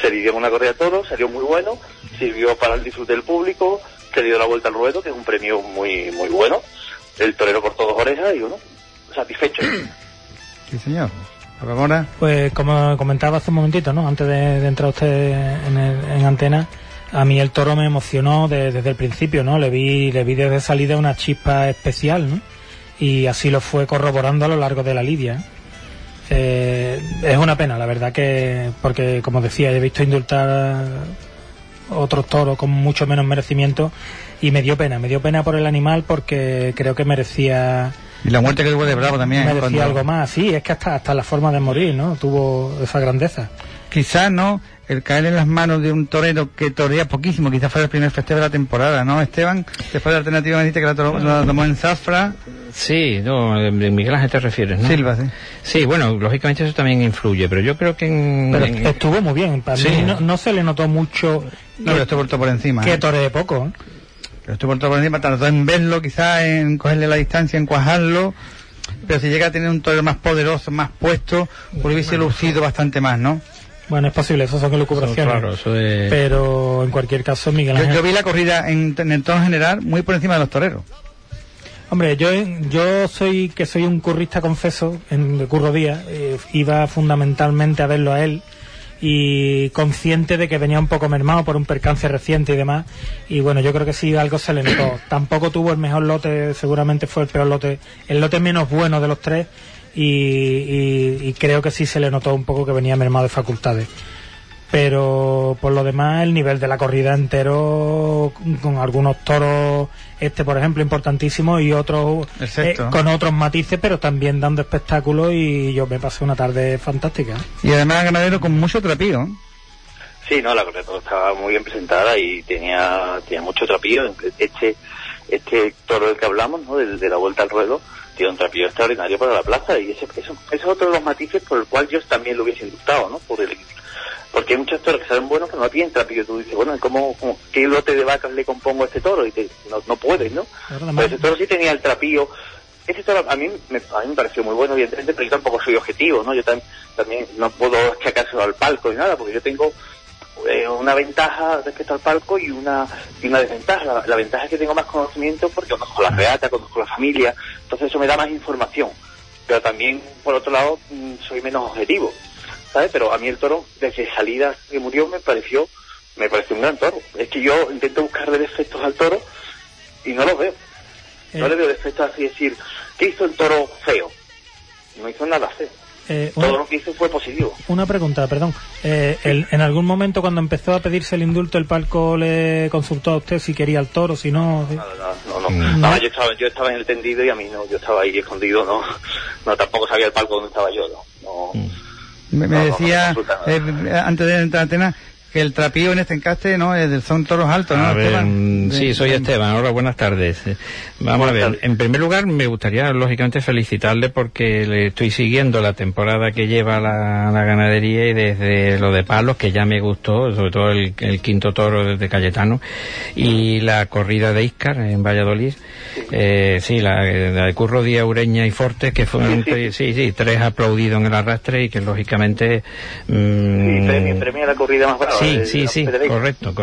Se lidió en una corrida de toros, salió muy bueno, sirvió para el disfrute del público, se dio la vuelta al ruedo, que es un premio muy muy bueno. El torero cortó 2 orejas y bueno, satisfecho. Sí, señor. Ahora, pues como comentaba hace un momentito, ¿no? Antes de entrar usted en antena, a mí el toro me emocionó desde el principio, ¿no? Le vi desde salida una chispa especial, ¿no? Y así lo fue corroborando a lo largo de la lidia. Es una pena, la verdad, que porque, como decía, he visto indultar otros toros con mucho menos merecimiento y me dio pena por el animal, porque creo que merecía... Y la muerte que tuvo de Bravo también. Merecía algo más, sí, es que hasta la forma de morir, ¿no? Tuvo esa grandeza. Quizás, ¿no?, el caer en las manos de un torero que torea poquísimo, quizás fue el primer festejo de la temporada, ¿no, Esteban? Después de la alternativa me dijiste que la tomó en Zafra. Sí, no, de Miguel Ángel te refieres, ¿no? Silva, sí. Sí, bueno, lógicamente eso también influye, pero yo creo que estuvo muy bien, para mí no se le notó mucho. No, pero estuvo por encima. Que toree poco, ¿eh? Pero estuvo por encima, tardó en verlo, quizás en cogerle la distancia, en cuajarlo, pero si llega a tener un torero más poderoso, más puesto, pues hubiese lucido bastante más, ¿no? Bueno, es posible, eso son elucubraciones. Claro, eso es... Pero en cualquier caso, Miguel Ángel... Yo vi la corrida en el tono general muy por encima de los toreros. Hombre, yo soy un currista, confeso, de Curro Díaz, iba fundamentalmente a verlo a él, y consciente de que venía un poco mermado por un percance reciente y demás, y bueno, yo creo que sí algo se le notó. Tampoco tuvo el mejor lote, seguramente fue el peor lote, el lote menos bueno de los 3, y creo que sí se le notó un poco que venía mermado de facultades. Pero por lo demás, el nivel de la corrida entero, con algunos toros, por ejemplo, importantísimo, y otros con otros matices, pero también dando espectáculo, y yo me pasé una tarde fantástica. Y además ganadero con mucho trapío. Sí, no, la corrida estaba muy bien presentada y tenía mucho trapío. Este toro del que hablamos, ¿no?, de la vuelta al ruedo, tiene un trapío extraordinario para la plaza, y ese es otro de los matices por el cual yo también lo hubiese indultado, ¿no? Porque hay muchos toros que salen buenos pero no tienen trapillo. Tú dices, bueno, ¿qué lote de vacas le compongo a este toro? Y no puedes, ¿no? Pero ese toro sí tenía el trapillo. Ese toro a mí me pareció muy bueno, evidentemente, pero yo tampoco soy objetivo, ¿no? Yo también no puedo echar al palco ni nada, porque yo tengo una ventaja respecto al palco y una desventaja. La ventaja es que tengo más conocimiento porque conozco la reata, conozco la familia, entonces eso me da más información. Pero también, por otro lado, soy menos objetivo, ¿sabes? Pero a mí el toro, desde salida que murió, me pareció un gran toro. Es que yo intento buscarle defectos al toro y no los veo. No le veo defectos así, decir, ¿qué hizo el toro feo? No hizo nada feo. Todo lo que hizo fue positivo. Una pregunta, perdón. En algún momento, cuando empezó a pedirse el indulto, el palco le consultó a usted si quería el toro, si no... No, yo estaba en el tendido y a mí no, yo estaba ahí escondido, no tampoco sabía el palco donde estaba yo, Me decía, antes de entrar a Atenas, que el trapío en este encaste, ¿no? Son toros altos, ¿no, Esteban? Sí, soy Esteban. Hola, buenas tardes. Vamos a ver. En primer lugar, me gustaría, lógicamente, felicitarle porque le estoy siguiendo la temporada que lleva la ganadería, y desde lo de palos, que ya me gustó, sobre todo el quinto toro de Cayetano, y la corrida de Íscar en Valladolid. Sí, la de Curro Díaz, Ureña y Fortes, que fueron tres aplaudidos en el arrastre, y que lógicamente... premia la corrida más brava. Sí, correcto.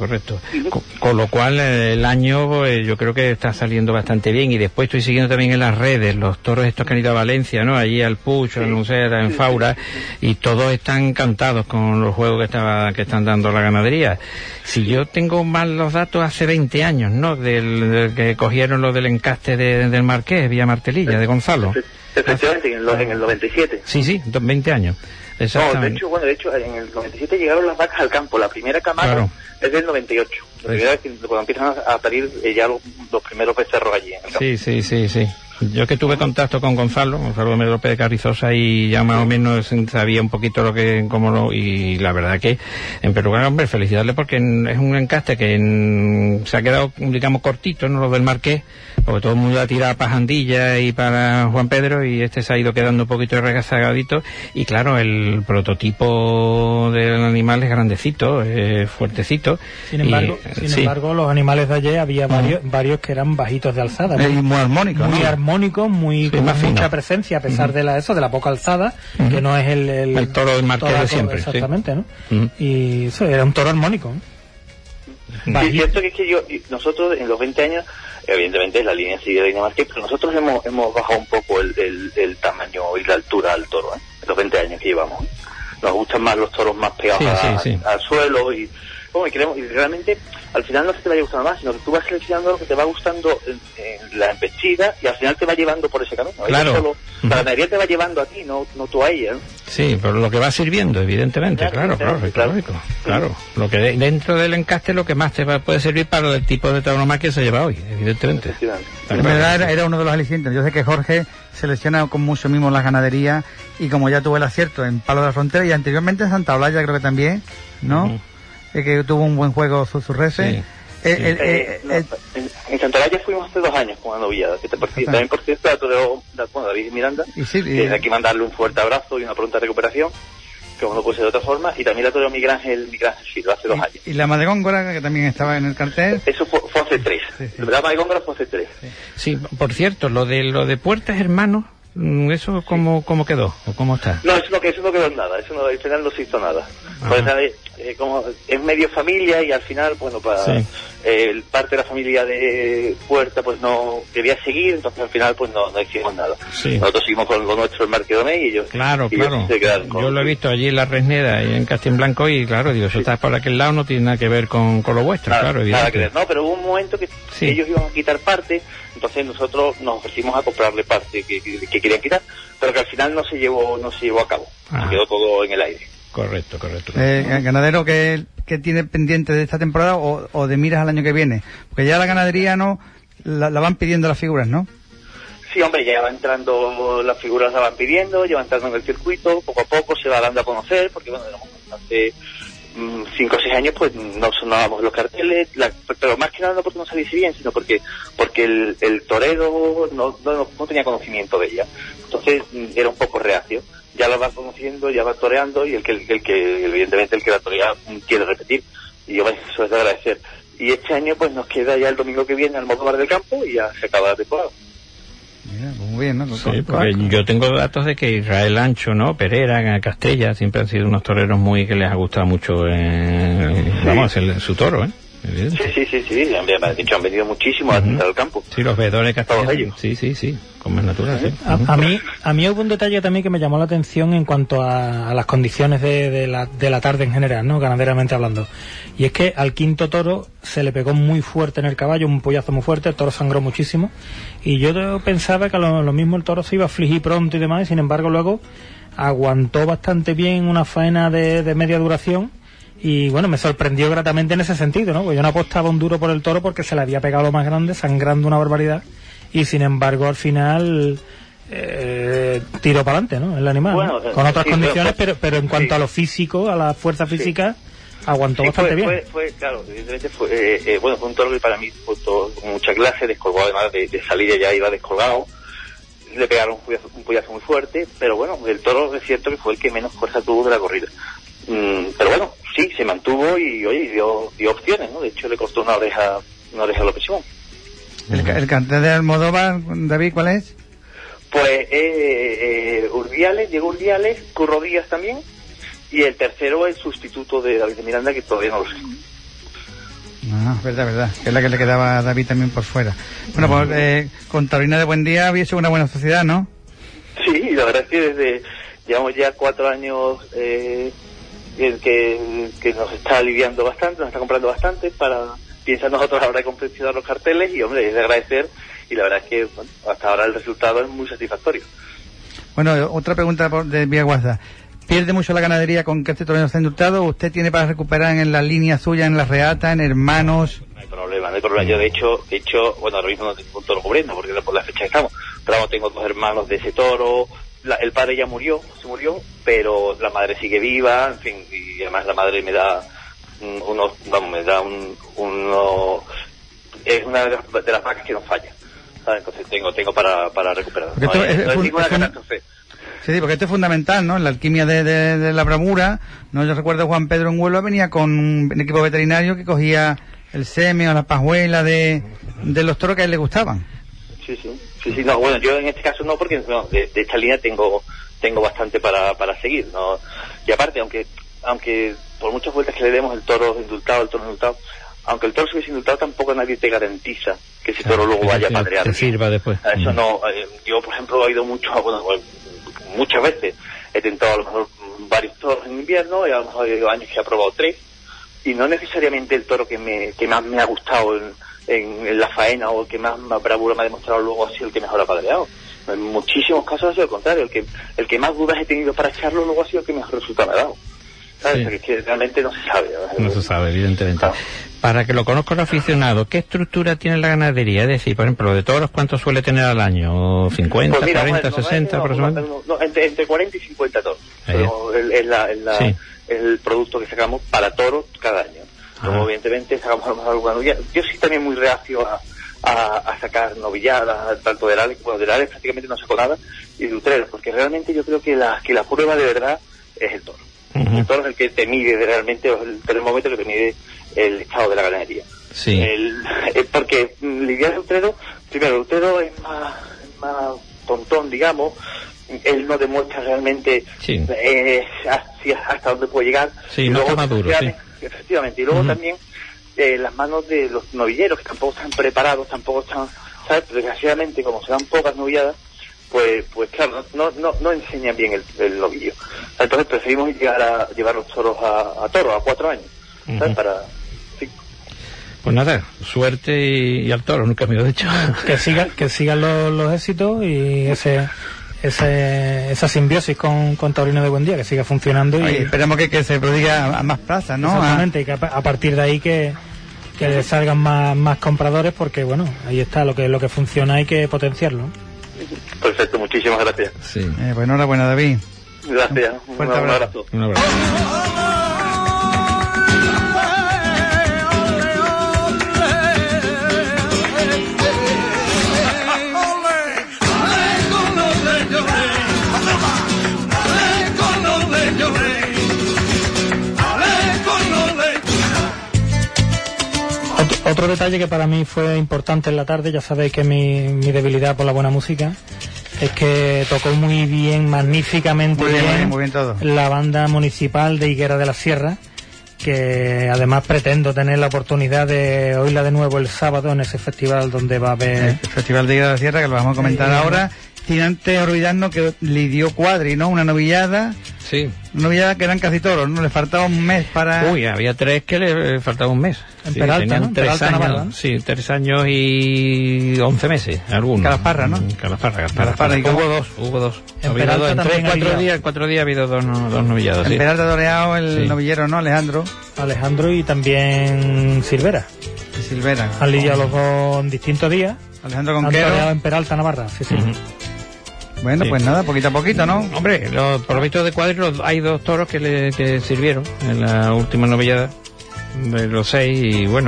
Con lo cual el año yo creo que está saliendo bastante bien, y después estoy siguiendo también en las redes los toros estos que han ido a Valencia, ¿no? Allí al Pucho, en Nucera, en Faura, y todos están encantados con los juegos que están dando la ganadería. Si yo tengo mal los datos, hace 20 años, ¿no? Del que cogieron lo del encaste del Marqués, Villa Martelilla, de Gonzalo. Efectivamente, en el 97. Sí, 20 años. Exactamente. No, de hecho, en el 97 llegaron las vacas al campo. La primera camada es del 98. La primera vez cuando empiezan a parir ya los primeros becerros allí en el campo. Sí. Yo que tuve contacto con Gonzalo Gómez López de Carrizosa, y ya más o menos sabía un poquito y la verdad que, en primer lugar, hombre, felicitarle porque es un encaste que se ha quedado, digamos, cortito, ¿no? Lo del Marqués, porque todo el mundo ha tirado para Jandilla y para Juan Pedro, y se ha ido quedando un poquito regazagadito, y claro, el prototipo del animal es grandecito, es fuertecito. Sin embargo, los animales de ayer había varios que eran bajitos de alzada, muy armónicos, armónicos, muy con mucha presencia, a pesar de la poca alzada, que no es el toro del marqués de siempre. Exactamente, ¿no? Y eso era un toro armónico, ¿no? Sí, es cierto que es que nosotros en los 20 años, evidentemente la línea sigue la línea marqués, pero nosotros hemos bajado un poco el tamaño y la altura del toro, en los 20 años que llevamos. Nos gustan más los toros más pegados al suelo y realmente al final no se te vaya gustando más, sino que tú vas seleccionando lo que te va gustando en la embestida y al final te va llevando por ese camino. Claro. La ganadería te va llevando a ti, no tú a ella, ¿no? Sí, pero lo que va sirviendo, evidentemente, claro. Lo que dentro del encaste lo que más te puede servir para el tipo de tauromaquia que se lleva hoy, evidentemente. En verdad era uno de los alicientes. Yo sé que Jorge selecciona con mucho mimo las ganaderías y como ya tuvo el acierto en Palo de la Frontera y anteriormente en Santa Olalla creo que también, ¿no? Que tuvo un buen juego Zurrese. Sí. En Santa Olalla fuimos hace 2 años con una novillada, que también por cierto David Miranda, desde aquí mandarle un fuerte abrazo y una pronta recuperación, que no puede ser de otra forma, y también la toreó Miguel Ángel Silva hace 2 años. Y la Madre Góngora, que también estaba en el cartel. Eso fue hace 3. La Madre Góngora fue hace 3. Sí, por cierto, lo de Puertas Hermanos, ¿eso cómo quedó? ¿O cómo está? No, eso no quedó en nada, al final no se hizo nada. Pues, como es medio familia y al final, bueno, parte de la familia de Puerta pues no quería seguir, entonces al final pues no hicimos nada. Sí. Nosotros seguimos con lo nuestro, el Marquedomé, y ellos se quedaron con... Yo lo he visto allí en la Resneda y en Castilblanco y claro, digo, eso está por aquel lado, no tiene nada que ver con lo vuestro, nada que ver, no, pero hubo un momento que ellos iban a quitar parte, entonces nosotros nos ofrecimos a comprarle parte que querían quitar, pero que al final no se llevó a cabo. Quedó todo en el aire. Correcto. Ganadero, ¿qué tiene pendiente de esta temporada o de miras al año que viene? Porque ya la ganadería la van pidiendo las figuras, ¿no? Sí, hombre, ya va entrando, las figuras la van pidiendo, ya va entrando en el circuito, poco a poco se va dando a conocer, porque bueno, hace 5 o 6 años pues no sonábamos los carteles, pero más que nada no porque no saliese bien, sino porque el torero no tenía conocimiento de ella, entonces era un poco reacio. Ya la va conociendo, ya va toreando, y el que evidentemente el que la torea quiere repetir, y yo eso es de agradecer. Y este año pues nos queda ya el domingo que viene al Almodóvar del Campo y ya se acaba la temporada. Mira, muy bien, ¿no? Sí, porque yo tengo datos de que Israel Ancho, ¿no? Pereira, Castella, siempre han sido unos toreros que les ha gustado mucho, su toro, ¿eh? Sí, han venido muchísimo al campo. Sí, los veedores castellanos. Sí, como es natural. Sí. A mí hubo un detalle también que me llamó la atención en cuanto a las condiciones de la tarde en general, ¿no? Ganaderamente hablando. Y es que al quinto toro se le pegó muy fuerte en el caballo, un pollazo muy fuerte, el toro sangró muchísimo. Y yo pensaba que lo mismo el toro se iba a afligir pronto y demás, y sin embargo luego aguantó bastante bien una faena de media duración. Y bueno, me sorprendió gratamente en ese sentido, ¿no? Porque yo no apostaba un duro por el toro porque se le había pegado lo más grande, sangrando una barbaridad, y sin embargo al final tiró para adelante, ¿no? El animal, bueno, ¿no? Con otras condiciones, pero en cuanto a lo físico, a la fuerza física, aguantó bastante bien. Claro, evidentemente fue un toro que para mí fue con mucha clase, descolgado además de salida, ya iba descolgado, le pegaron un pollazo muy fuerte, pero bueno, el toro es cierto que fue el que menos fuerza tuvo de la corrida. Pero bueno, sí, se mantuvo y dio opciones, ¿no? De hecho le costó una oreja a López Simón. ¿El cartel de Almodóvar, David, cuál es? Pues Diego Urdiales, Curro Díaz también, y el tercero es sustituto de David de Miranda, que todavía no lo sé. Verdad, que es la que le quedaba a David también por fuera. Bueno, pues con Taurina de Buen Día había sido una buena sociedad, ¿no? Sí, la verdad es que llevamos ya 4 años que nos está aliviando bastante, nos está comprando bastante piensa nosotros ahora de confeccionar los carteles, y hombre, es de agradecer, y la verdad es que hasta ahora el resultado es muy satisfactorio. Bueno, otra pregunta de vía WhatsApp. ¿Pierde mucho la ganadería con que este torneo está indultado? ¿Usted tiene para recuperar en la línea suya, en la reata, en hermanos? No hay problema. Yo de hecho, bueno, ahora mismo no tengo un toro cubriendo porque por la fecha que estamos, pero tengo 2 hermanos de ese toro. El padre ya se murió, pero la madre sigue viva, en fin, y además la madre me da es una de las vacas que no falla, ¿sabes? Entonces tengo para recuperar. Sí, porque esto es fundamental, ¿no? En la alquimia de la bravura, ¿no? Yo recuerdo Juan Pedro en Huelva venía con un equipo veterinario que cogía el semen o la pajuela de los toros que a él le gustaban. Sí, no, bueno, yo en este caso no, porque no, de esta línea tengo bastante para seguir, ¿no? Y aparte, aunque por muchas vueltas que le demos el toro indultado, aunque el toro se hubiese indultado, tampoco nadie te garantiza que ese toro luego vaya a padrear. Que sirva después. Eso no, yo por ejemplo he ido muchas veces, he tentado a lo mejor varios toros en invierno, y a lo mejor he ido años que he probado 3, y no necesariamente el toro que más me ha gustado en la faena o el que más bravura me ha demostrado luego ha sido el que mejor ha padreado. En muchísimos casos ha sido el contrario, el que más dudas he tenido para echarlo luego ha sido el que mejor resultado me ha dado. ¿Sabes? Sí. Es que realmente no se sabe. No se sabe, evidentemente. Para que lo conozca el aficionado, ¿qué estructura tiene la ganadería? Es decir, por ejemplo, de toros, ¿cuántos suele tener al año? ¿50, pues mira, 40, 60 aproximadamente? Entre 40 y 50 toros. Es el producto que sacamos para toros cada año. Luego, evidentemente, sacamos a lo mejor alguna novillada. Yo sí también muy reacio a sacar novilladas, tanto de Herales, bueno, de Herales prácticamente no saco nada, y de Utreros, porque realmente yo creo que la prueba de verdad es el toro. El toro es el que te mide realmente, el termómetro que te mide el estado de la ganadería. Sí. Porque lidiar de Utrero, primero, el Utrero es más tontón, digamos, él no demuestra realmente hasta dónde puede llegar. Sí, no está maduro, sí. Efectivamente, y luego también las manos de los novilleros, que tampoco están preparados, tampoco están, ¿sabes? Desgraciadamente, como se dan pocas novilladas, pues claro, no enseñan bien el novillo. Entonces preferimos llevar los toros a toros a 4 años, ¿sabes? Pues nada, suerte y al toro, nunca me lo he dicho. Que sigan los éxitos y esa simbiosis con Taurino de Buen Día, que siga funcionando. Y esperemos que se prodiga a más plazas, ¿no? Exactamente, y que a partir de ahí que salgan más compradores, porque bueno, ahí está, lo que funciona hay que potenciarlo. Perfecto, muchísimas gracias. Sí. Pues enhorabuena, David. Gracias. Un abrazo. Un abrazo. Otro detalle que para mí fue importante en la tarde, ya sabéis que mi debilidad por la buena música, es que tocó muy bien, magníficamente muy bien todo. La banda municipal de Higuera de la Sierra, que además pretendo tener la oportunidad de oírla de nuevo el sábado en ese festival donde va a haber... El Festival de Higuera de la Sierra, que lo vamos a comentar ahora, sin antes olvidarnos que le dio Cuadri, ¿no? Una novillada. Sí. Una novillada que eran casi toros, ¿no? Le faltaba un mes para... Uy, había 3 que le faltaba un mes. En Peralta, ¿no? 3 años, Navarra, ¿no? Sí, 3 años y 11 meses, algunos. Calafarra, ¿no? Calafarra. Y hubo dos. En Peralta en 4 días ha habido dos novilladas. En Peralta toreado el novillero, ¿no? Alejandro y también Silvera. Han lidiado los dos en distintos días. Alejandro Conquero. Han toreado en Peralta, Navarra, sí. Bueno, pues nada, poquito a poquito, ¿no? Hombre, por lo visto de Cuadri hay 2 toros que sirvieron en la última novillada de los 6 y bueno,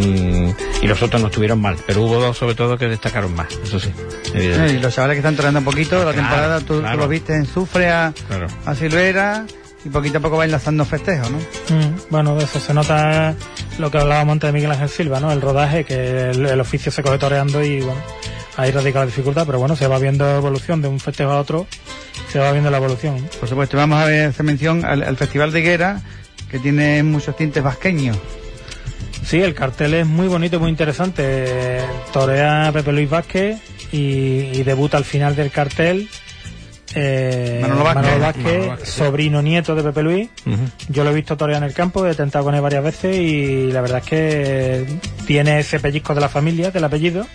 y los otros no estuvieron mal, pero hubo 2 sobre todo que destacaron más, eso sí, evidentemente. Y los chavales que están toreando un poquito, la temporada tú lo viste en Sufre a Silvera y poquito a poco va enlazando festejos, ¿no? Bueno, de eso se nota lo que hablábamos antes de Miguel Ángel Silva, ¿no? El rodaje, que el oficio se coge toreando y bueno, ahí radica la dificultad, pero bueno, se va viendo evolución de un festejo a otro, se va viendo la evolución. Por supuesto, vamos a hacer mención al Festival de Higuera, que tiene muchos tintes vasqueños. Sí, el cartel es muy bonito, muy interesante. Torea Pepe Luis Vázquez y debuta al final del cartel Manolo Vázquez, sobrino nieto de Pepe Luis. Yo lo he visto torear en el campo, he tentado con él varias veces y la verdad es que tiene ese pellizco de la familia, del apellido.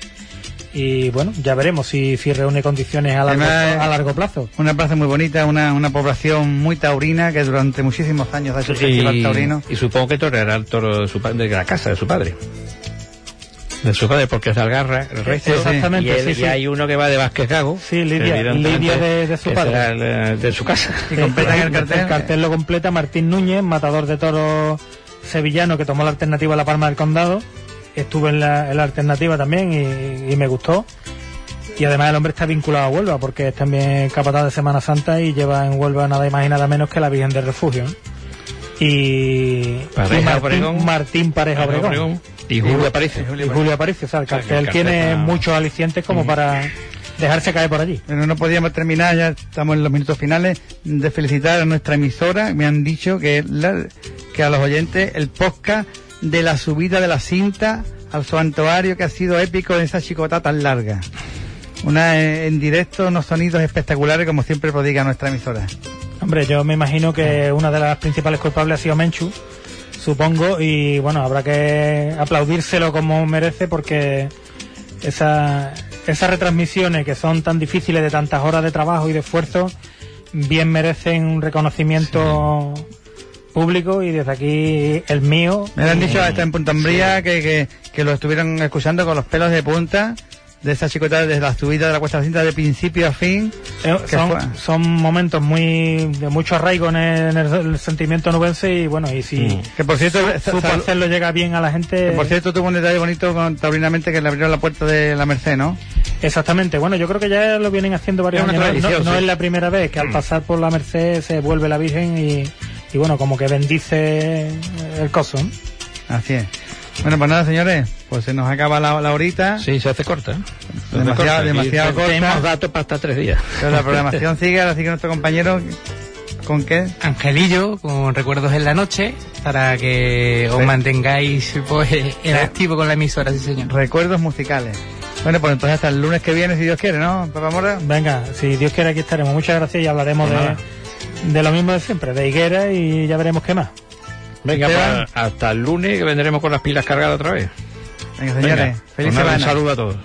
Y bueno, ya veremos si reúne condiciones a largo plazo. Una plaza muy bonita, una población muy taurina que durante muchísimos años ha hecho el festival taurino. Y supongo que toreará el toro de la casa de su padre. De su padre, porque es de Algarra, el rey. Exactamente. Y hay uno que va de Vázquez Gago. Sí, Lidia de su padre. De su casa. Y completan el cartel. El cartel lo completa Martín Núñez, matador de toros sevillano que tomó la alternativa a la Palma del Condado. Estuve en la alternativa también y me gustó. Y además el hombre está vinculado a Huelva porque es también capataz de Semana Santa y lleva en Huelva nada más y nada menos que la Virgen del Refugio, ¿no? y Martín Pareja Obregón. Y Julio Aparicio. O sea, el cartel tiene muchos alicientes como para dejarse caer por allí. Bueno, no podíamos terminar, ya estamos en los minutos finales, de felicitar a nuestra emisora. Me han dicho que a los oyentes el podcast de la subida de la cinta al santuario, que ha sido épico en esa chicota tan larga. En directo, unos sonidos espectaculares, como siempre prodiga nuestra emisora. Hombre, yo me imagino que una de las principales culpables ha sido Menchu, supongo, y bueno, habrá que aplaudírselo como merece, porque esas retransmisiones que son tan difíciles, de tantas horas de trabajo y de esfuerzo, bien merecen un reconocimiento público, y desde aquí el mío. Me han dicho hasta en Punta Umbría que lo estuvieron escuchando con los pelos de punta de esa chicotada, desde la subida de la cuesta de la cinta de principio a fin. Son momentos de mucho arraigo en el sentimiento nubense, y bueno, y si que por cierto supo hacerlo llega bien a la gente. Que por cierto tuvo un detalle bonito taurinamente, que le abrieron la puerta de la Merced, ¿no? Exactamente, bueno, yo creo que ya lo vienen haciendo varios años, no es la primera vez que al pasar por la Merced se vuelve la Virgen y bueno, como que bendice el coso, ¿no? Así es. Bueno, pues nada, señores, pues se nos acaba la horita. Sí, se hace corta. Demasiado corta. Tenemos datos para hasta 3 días. Pero la programación sigue, ahora sigue nuestro compañero. ¿Con qué? Angelillo, con Recuerdos en la Noche, para que os mantengáis pues en activo con la emisora, sí señor. Recuerdos musicales. Bueno, pues entonces hasta el lunes que viene, si Dios quiere, ¿no, Papá Mora? Venga, si Dios quiere, aquí estaremos. Muchas gracias, y hablaremos de lo mismo de siempre, de Higuera, y ya veremos qué más. Venga, pues, hasta el lunes, que vendremos con las pilas cargadas otra vez. Venga, señores, feliz semana. Un saludo a todos.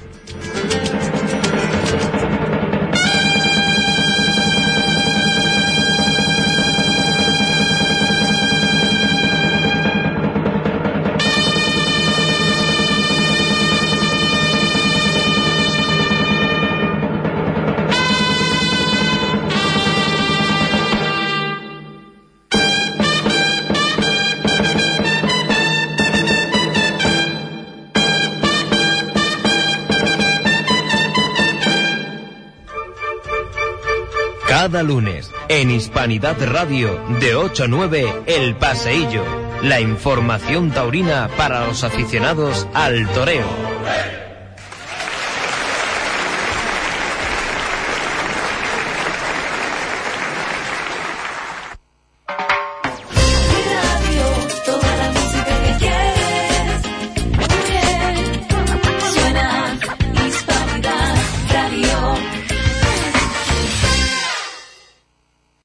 Cada lunes, en Hispanidad Radio, de 8 a 9, El Paseillo. La información taurina para los aficionados al toreo.